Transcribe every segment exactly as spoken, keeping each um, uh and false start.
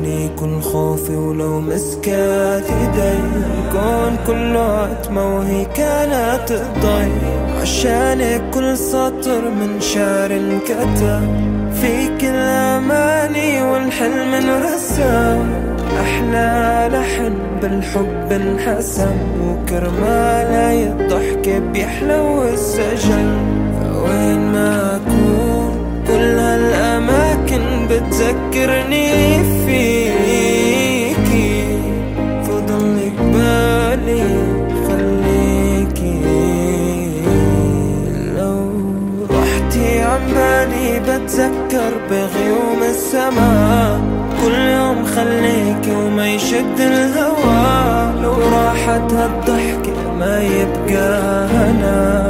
شيلي كل خوفي ولو مسكت ايدي، الكون كله عتمة وهي كانت تضي، عشانك كل سطر من شعر انكتب، فيك الأماني والحلم انرسم، أحلى لحن بالحب انحسم، وكرمال هاي الضحكة بيحلو السجن. فوين ما أكون كل هالأماكن بتذكرني فيكي، فضلك بالي خليكي، لو رحتي عن بالي بتذكر بغيوم السماء، كل يوم خليكي وما يشد الهوى، لو راحت هالضحكة ما يبقى هنا،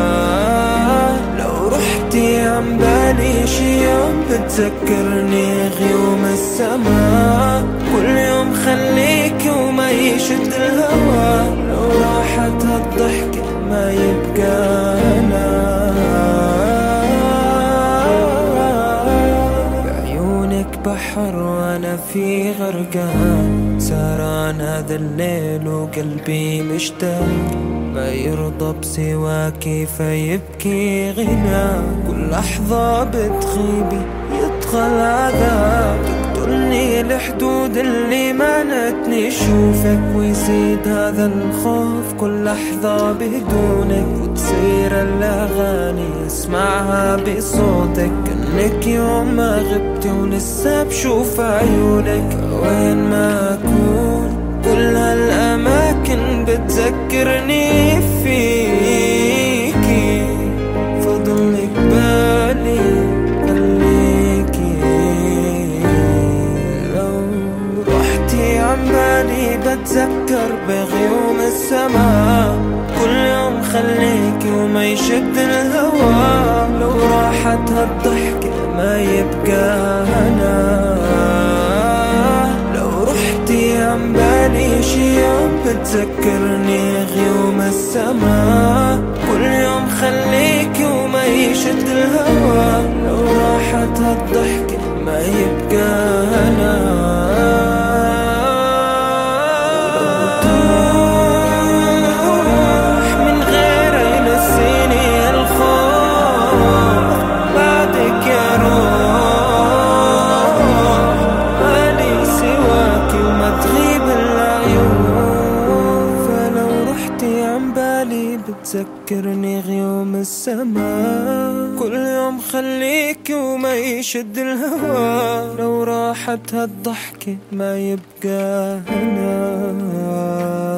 لو رحتي عن بالي شي يوم بتذكرني غيوم السماء، كل يوم خليكي وما يشد الهوى، لو راحت هالضحكة ما يبقى هنا. بحر وانا في غرقان، سهران هذا الليل وقلبي مشتاق، ما يرضى بسواكي فيبكي غنى، كل لحظة بتغيبي يدخل عذاب، تقتلني الحدود اللي مانتني شوفك، ويزيد هذا الخوف كل لحظة بدونك، وتصير الأغاني اسمعها بصوتك، كأنك يوم ما غبتي ولسه بشوف عيونك. وين ما أكون كل هالأماكن بتذكرني فيكي، فضلك بالي خليكي، لو رحتي عن بالي بتذكر بغيوم السماء، كل يوم خليكي وما يشد الهوى، لو راحت هالضحكة ما يبقى هنا، لو رحتي عن بالي شي يوم بتذكرني غيوم السماء، كل يوم خليكي وما يشد الهوى، لو راحت هالضحكة ما يبقى هنا. بتذكرني غيوم السماء، كل يوم خليكي وما يشد الهوى، لو راحت هالضحكة ما يبقى هنا.